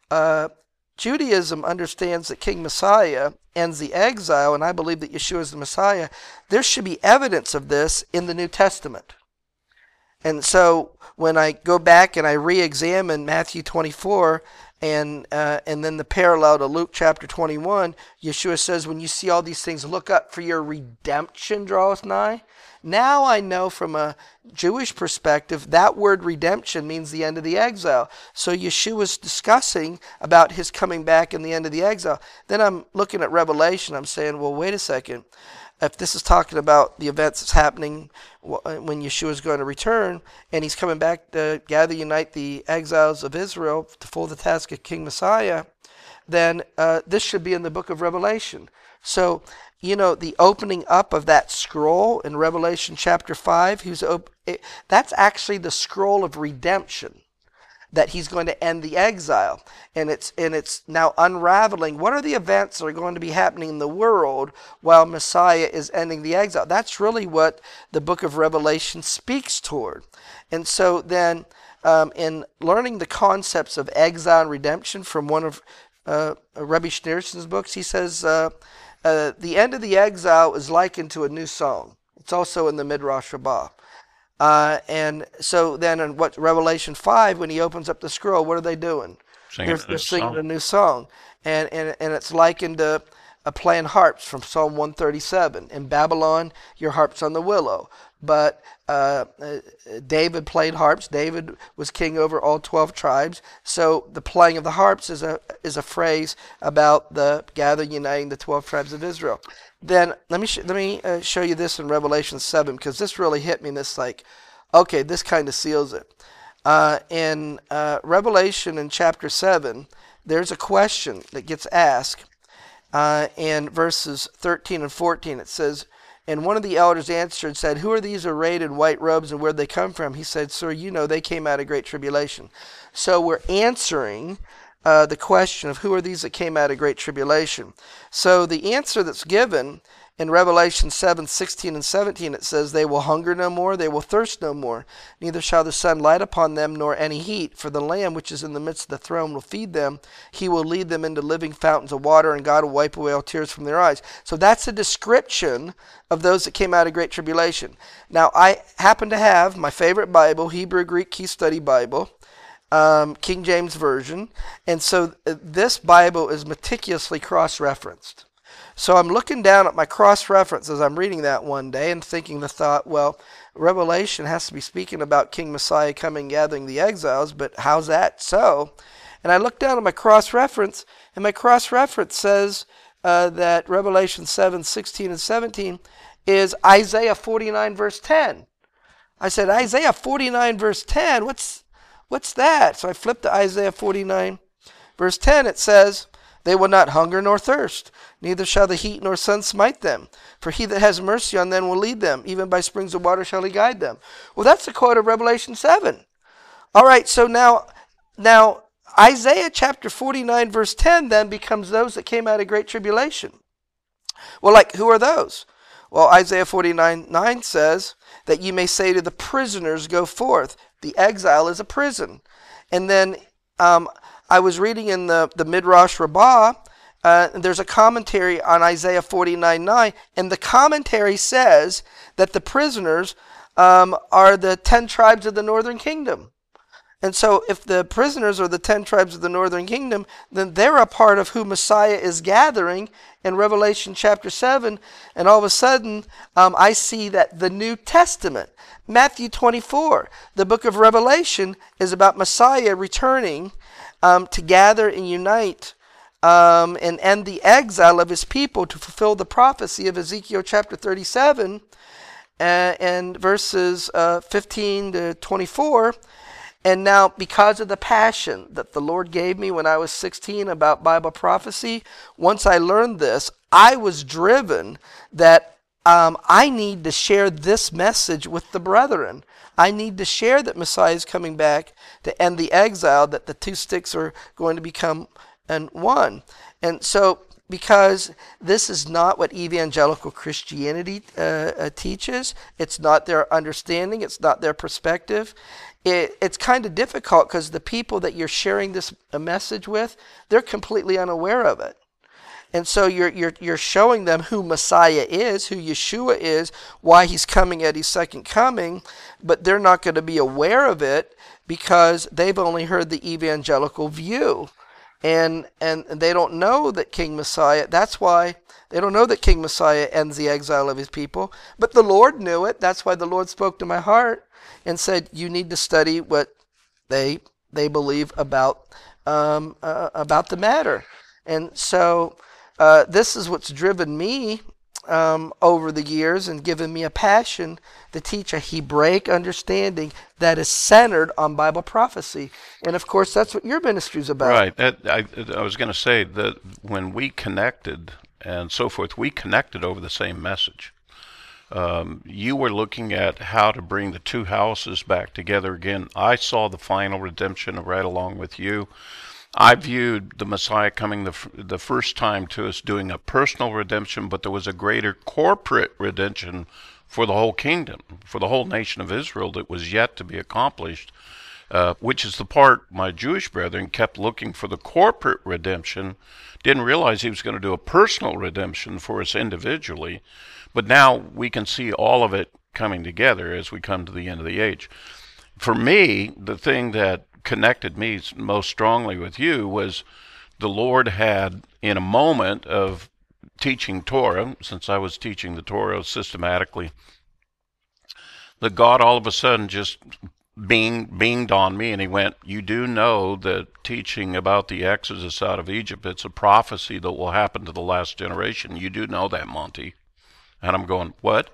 Judaism understands that King Messiah ends the exile, and I believe that Yeshua is the Messiah, there should be evidence of this in the New Testament. And so when I go back and I re-examine Matthew 24 and then the parallel to Luke chapter 21, Yeshua says, when you see all these things, look up, for your redemption draweth nigh. Now I know from a Jewish perspective that word redemption means the end of the exile. So Yeshua is discussing about his coming back and the end of the exile. Then I'm looking at Revelation. I'm saying, well, wait a second. If this is talking about the events that's happening when Yeshua is going to return, and he's coming back to gather, unite the exiles of Israel to fulfill the task of King Messiah, then this should be in the book of Revelation. So, the opening up of that scroll in Revelation chapter 5, that's actually the scroll of redemption. that he's going to end the exile. And it's now unraveling what are the events that are going to be happening in the world while Messiah is ending the exile. That's really what the book of Revelation speaks toward. And so then in learning the concepts of exile and redemption from one of Rabbi Schneerson's books, he says the end of the exile is likened to a new song. It's also in the Midrash Rabbah. And so then in Revelation 5, when he opens up the scroll, what are they doing? They're singing a new song. And it's likened to playing harps from Psalm 137. In Babylon, your harp's on the willow. But David played harps. David was king over all 12 tribes. So the playing of the harps is a phrase about the gathering, uniting the 12 tribes of Israel. Then let me show you this in Revelation 7, because this really hit me. And this okay, this kind of seals it. In Revelation in chapter 7, there's a question that gets asked. In verses 13 and 14, it says, and one of the elders answered and said, who are these arrayed in white robes, and where did they come from? He said, sir, you know they came out of great tribulation. So we're answering the question of who are these that came out of great tribulation. So the answer that's given in Revelation 7, 16 and 17, it says, they will hunger no more, they will thirst no more, neither shall the sun light upon them, nor any heat. For the Lamb which is in the midst of the throne will feed them. He will lead them into living fountains of water, and God will wipe away all tears from their eyes. So that's a description of those that came out of great tribulation. Now, I happen to have my favorite Bible, Hebrew Greek Key Study Bible, King James Version, and so this Bible is meticulously cross-referenced. So I'm looking down at my cross-reference as I'm reading that one day and thinking the thought, well, Revelation has to be speaking about King Messiah coming, gathering the exiles, but how's that so? And I look down at my cross-reference, and my cross-reference says that Revelation 7, 16 and 17 is Isaiah 49, verse 10. I said, Isaiah 49, verse 10, what's that? So I flipped to Isaiah 49, verse 10. It says, they will not hunger nor thirst, neither shall the heat nor sun smite them. For he that has mercy on them will lead them, even by springs of water shall he guide them. Well, that's a quote of Revelation 7. All right, so now Isaiah chapter 49, verse 10 then becomes those that came out of great tribulation. Well, who are those? Well, Isaiah 49, 9 says that you may say to the prisoners, go forth. The exile is a prison. And then I was reading in the Midrash Rabbah, there's a commentary on Isaiah 49:9, and the commentary says that the prisoners are the 10 tribes of the northern kingdom. And so if the prisoners are the 10 tribes of the northern kingdom, then they're a part of who Messiah is gathering in Revelation chapter 7. And all of a sudden, I see that the New Testament, Matthew 24, the book of Revelation, is about Messiah returning to gather and unite and end the exile of his people to fulfill the prophecy of Ezekiel chapter 37 and verses 15 to 24. And now, because of the passion that the Lord gave me when I was 16 about Bible prophecy, once I learned this, I was driven that I need to share this message with the brethren. I need to share that Messiah is coming back to end the exile, that the two sticks are going to become one. And so, because this is not what evangelical Christianity teaches, it's not their understanding, it's not their perspective, it's kind of difficult because the people that you're sharing this message with, they're completely unaware of it. And so you're showing them who Messiah is, who Yeshua is, why he's coming at his second coming, but they're not going to be aware of it because they've only heard the evangelical view. And they don't know that King Messiah, that's why they don't know that King Messiah ends the exile of his people. But the Lord knew it. That's why the Lord spoke to my heart and said, you need to study what they believe about the matter. And so this is what's driven me over the years and given me a passion to teach a Hebraic understanding that is centered on Bible prophecy. And of course, that's what your ministry is about. Right. I was going to say that when we connected and so forth, we connected over the same message. You were looking at how to bring the two houses back together again. I saw the final redemption right along with you. I viewed the Messiah coming the first time to us doing a personal redemption, but there was a greater corporate redemption for the whole kingdom, for the whole nation of Israel that was yet to be accomplished, which is the part my Jewish brethren kept looking for the corporate redemption, didn't realize he was going to do a personal redemption for us individually. But now we can see all of it coming together as we come to the end of the age. For me, the thing that connected me most strongly with you was the Lord had, in a moment of teaching Torah, since I was teaching the Torah systematically, that God all of a sudden just binged on me, and he went, "You do know that teaching about the Exodus out of Egypt, it's a prophecy that will happen to the last generation. You do know that, Monty." And I'm going, "What?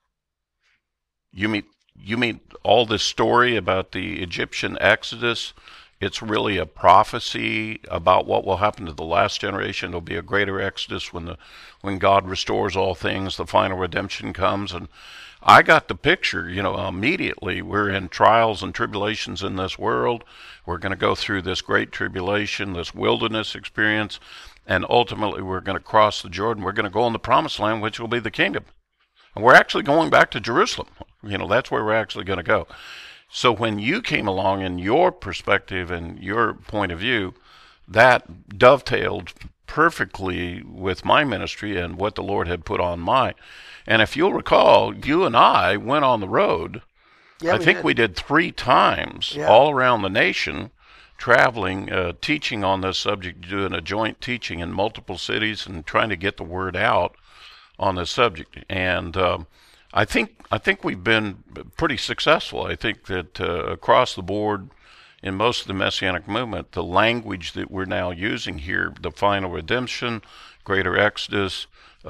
You mean all this story about the Egyptian Exodus? It's really a prophecy about what will happen to the last generation. There'll be a greater Exodus when God restores all things, the final redemption comes." And I got the picture, immediately. We're in trials and tribulations in this world. We're going to go through this great tribulation, this wilderness experience, and ultimately we're going to cross the Jordan. We're going to go in the promised land, which will be the kingdom. And we're actually going back to Jerusalem. That's where we're actually going to go. So when you came along in your perspective and your point of view, that dovetailed perfectly with my ministry and what the Lord had put on mine. And if you'll recall, you and I went on the road. Yeah, I think we did 3 times all around the nation, traveling, teaching on this subject, doing a joint teaching in multiple cities and trying to get the word out on this subject. And I think we've been pretty successful. I think that across the board in most of the Messianic movement, the language that we're now using here, the final redemption, greater Exodus,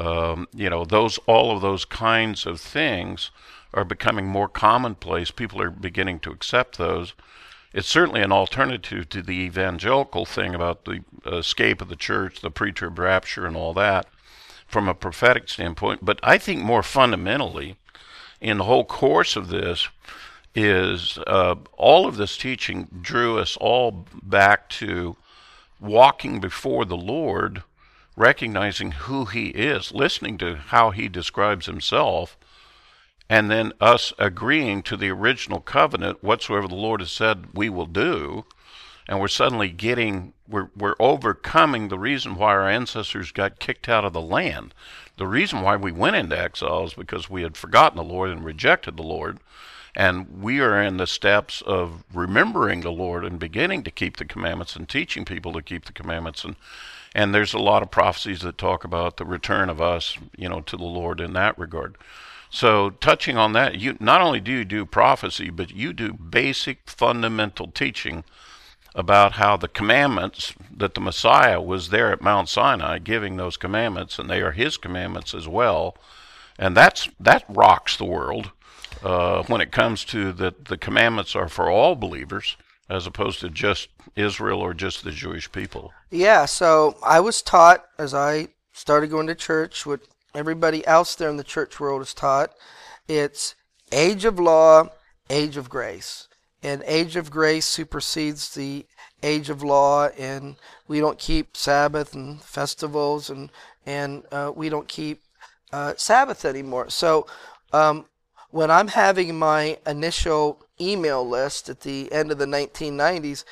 all of those kinds of things are becoming more commonplace. People are beginning to accept those. It's certainly an alternative to the evangelical thing about the escape of the church, the pre-trib rapture, and all that from a prophetic standpoint. But I think more fundamentally, in the whole course of this, is all of this teaching drew us all back to walking before the Lord, recognizing who he is, listening to how he describes himself, and then us agreeing to the original covenant, whatsoever the Lord has said we will do. And we're suddenly we're overcoming the reason why our ancestors got kicked out of the land. The reason why we went into exile is because we had forgotten the Lord and rejected the Lord. And we are in the steps of remembering the Lord and beginning to keep the commandments and teaching people to keep the commandments. And there's a lot of prophecies that talk about the return of us, to the Lord in that regard. So touching on that, you not only do you do prophecy, but you do basic fundamental teaching about how the commandments, that the Messiah was there at Mount Sinai giving those commandments, and they are his commandments as well. And that rocks the world when it comes to that the commandments are for all believers as opposed to just Israel or just the Jewish people. Yeah, so I was taught as I started going to church, what everybody else there in the church world is taught. It's age of law, age of grace. And age of grace supersedes the age of law, and we don't keep Sabbath and festivals, and we don't keep Sabbath anymore. So when I'm having my initial email list at the end of the 1990s,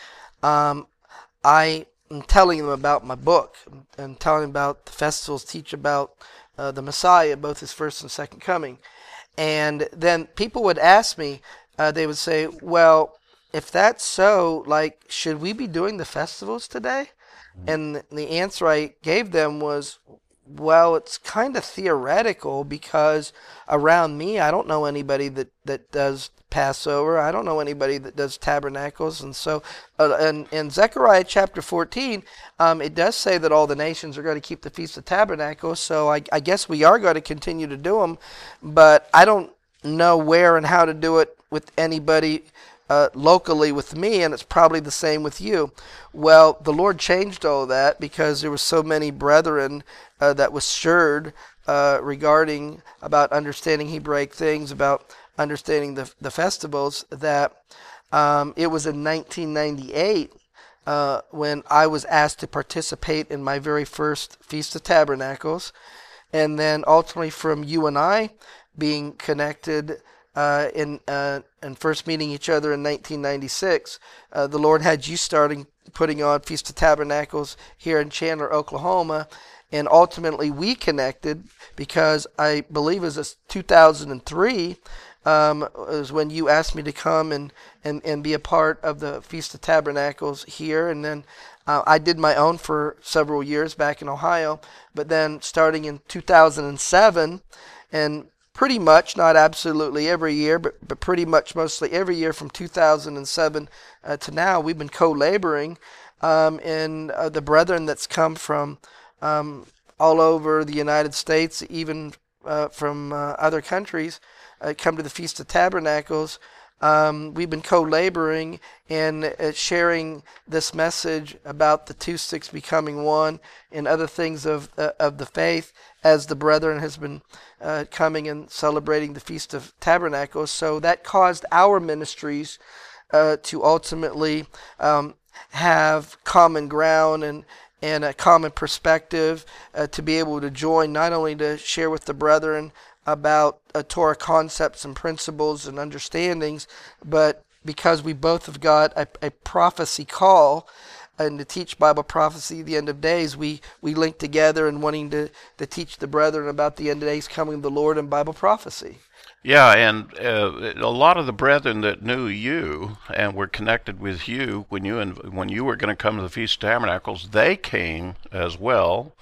I am telling them about my book and telling them about the festivals, teach about the Messiah, both his first and second coming. And then people would ask me, they would say, "Well, if that's so, should we be doing the festivals today?" And the answer I gave them was, well, it's kind of theoretical, because around me, I don't know anybody that does Passover. I don't know anybody that does tabernacles. And so in Zechariah chapter 14, it does say that all the nations are going to keep the Feast of Tabernacles. So I guess we are going to continue to do them, but I don't know where and how to do it with anybody locally with me, and it's probably the same with you. Well, the Lord changed all that because there were so many brethren that was stirred regarding about understanding Hebraic things, about understanding the festivals, that it was in 1998 when I was asked to participate in my very first Feast of Tabernacles, and then ultimately from you and I being connected and first meeting each other in 1996, the Lord had you putting on Feast of Tabernacles here in Chandler, Oklahoma, and ultimately we connected because I believe it was 2003 is when you asked me to come and be a part of the Feast of Tabernacles here, and then I did my own for several years back in Ohio, but then starting in 2007, and pretty much, not absolutely every year, but pretty much mostly every year from 2007 to now, we've been co-laboring, and the brethren that's come from all over the United States, even from other countries, come to the Feast of Tabernacles. We've been co-laboring and sharing this message about the 2-6 becoming one and other things of the faith as the brethren has been coming and celebrating the Feast of Tabernacles. So that caused our ministries to ultimately have common ground and a common perspective to be able to join, not only to share with the brethren about Torah concepts and principles and understandings, but because we both have got a prophecy call and to teach Bible prophecy at the end of days, we link together in wanting to teach the brethren about the end of days coming of the Lord and Bible prophecy. Yeah, and a lot of the brethren that knew you and were connected with you when you were going to come to the Feast of Tabernacles, they came as well,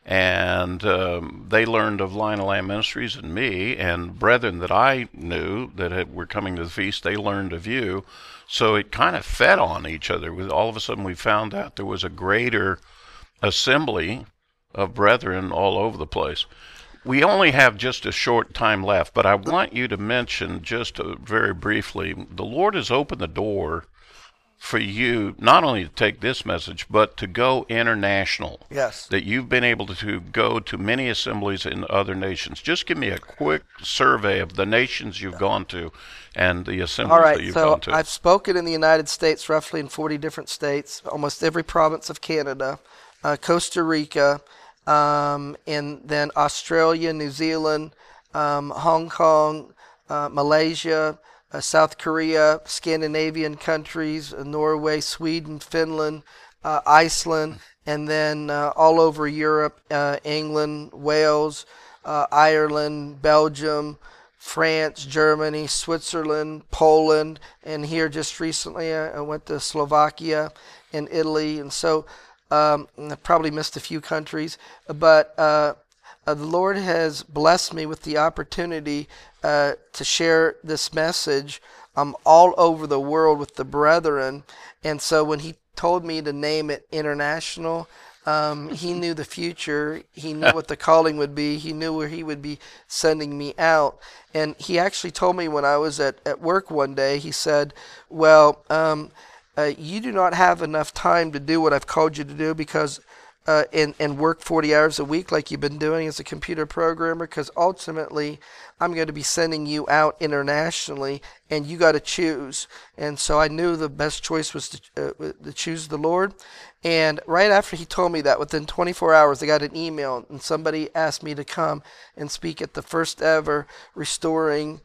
and they learned of Lion and Lamb Ministries and me, and brethren that I knew that were coming to the feast, they learned of you. So it kind of fed on each other. With all of a sudden, we found out there was a greater assembly of brethren all over the place. We only have just a short time left, but I want you to mention just very briefly, the Lord has opened the door for you not only to take this message, but to go international. Yes. That you've been able to go to many assemblies in other nations. Just give me a quick survey of the nations you've gone to and the assemblies that you've gone to. All right, so I've spoken in the United States, roughly in 40 different states, almost every province of Canada, Costa Rica, and then Australia, New Zealand, Hong Kong, Malaysia, South Korea, Scandinavian countries, Norway, Sweden, Finland, Iceland, and then all over Europe, England, Wales, Ireland, Belgium, France, Germany, Switzerland, Poland, and here just recently I went to Slovakia and Italy, and so I probably missed a few countries, but the Lord has blessed me with the opportunity to share this message all over the world with the brethren. And so when he told me to name it international, he knew the future. He knew what the calling would be. He knew where he would be sending me out. And he actually told me when I was at work one day, he said, well, you do not have enough time to do what I've called you to do because and work 40 hours a week like you've been doing as a computer programmer, because ultimately I'm going to be sending you out internationally and you got to choose. And so I knew the best choice was to choose the Lord. And right after he told me that, within 24 hours, I got an email and somebody asked me to come and speak at the first ever Restoring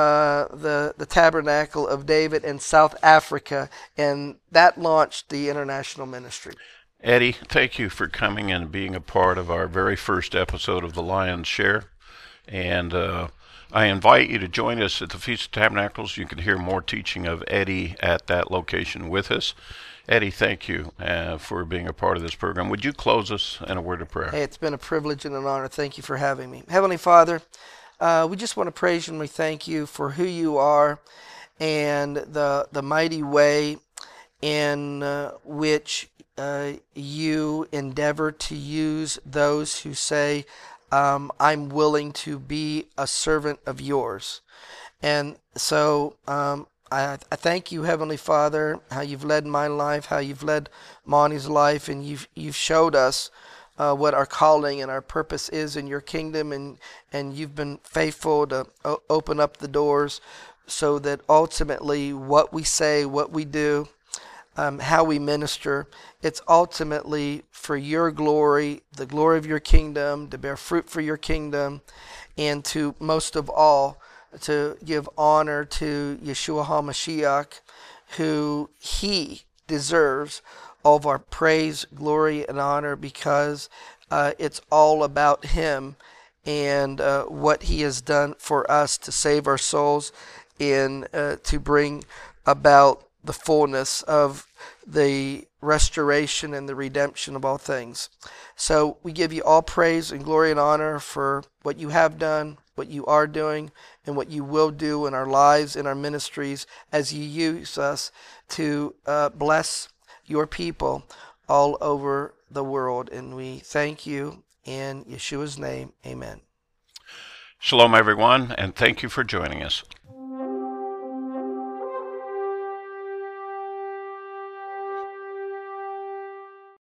the Tabernacle of David in South Africa, and that launched the international ministry. Eddie, thank you for coming and being a part of our very first episode of the Lion's Share. And I invite you to join us at the Feast of Tabernacles. You can hear more teaching of Eddie at that location with us. Eddie, thank you for being a part of this program. Would you close us in a word of prayer? Hey, it's been a privilege and an honor. Thank you for having me. Heavenly Father, we just want to praise you and we thank you for who you are and the mighty way in which you endeavor to use those who say, I'm willing to be a servant of yours. And so I thank you, Heavenly Father, how you've led my life, how you've led Monty's life, and you've showed us what our calling and our purpose is in your kingdom, and you've been faithful to open up the doors so that ultimately what we say, what we do, how we minister, it's ultimately for your glory, the glory of your kingdom, to bear fruit for your kingdom, and to, most of all, to give honor to Yeshua HaMashiach, who he deserves all of our praise, glory, and honor, because it's all about him and what he has done for us to save our souls and to bring about the fullness of the restoration and the redemption of all things. So we give you all praise and glory and honor for what you have done, what you are doing, and what you will do in our lives, in our ministries, as you use us to bless your people all over the world. And we thank you in Yeshua's name. Amen. Shalom, everyone, and thank you for joining us.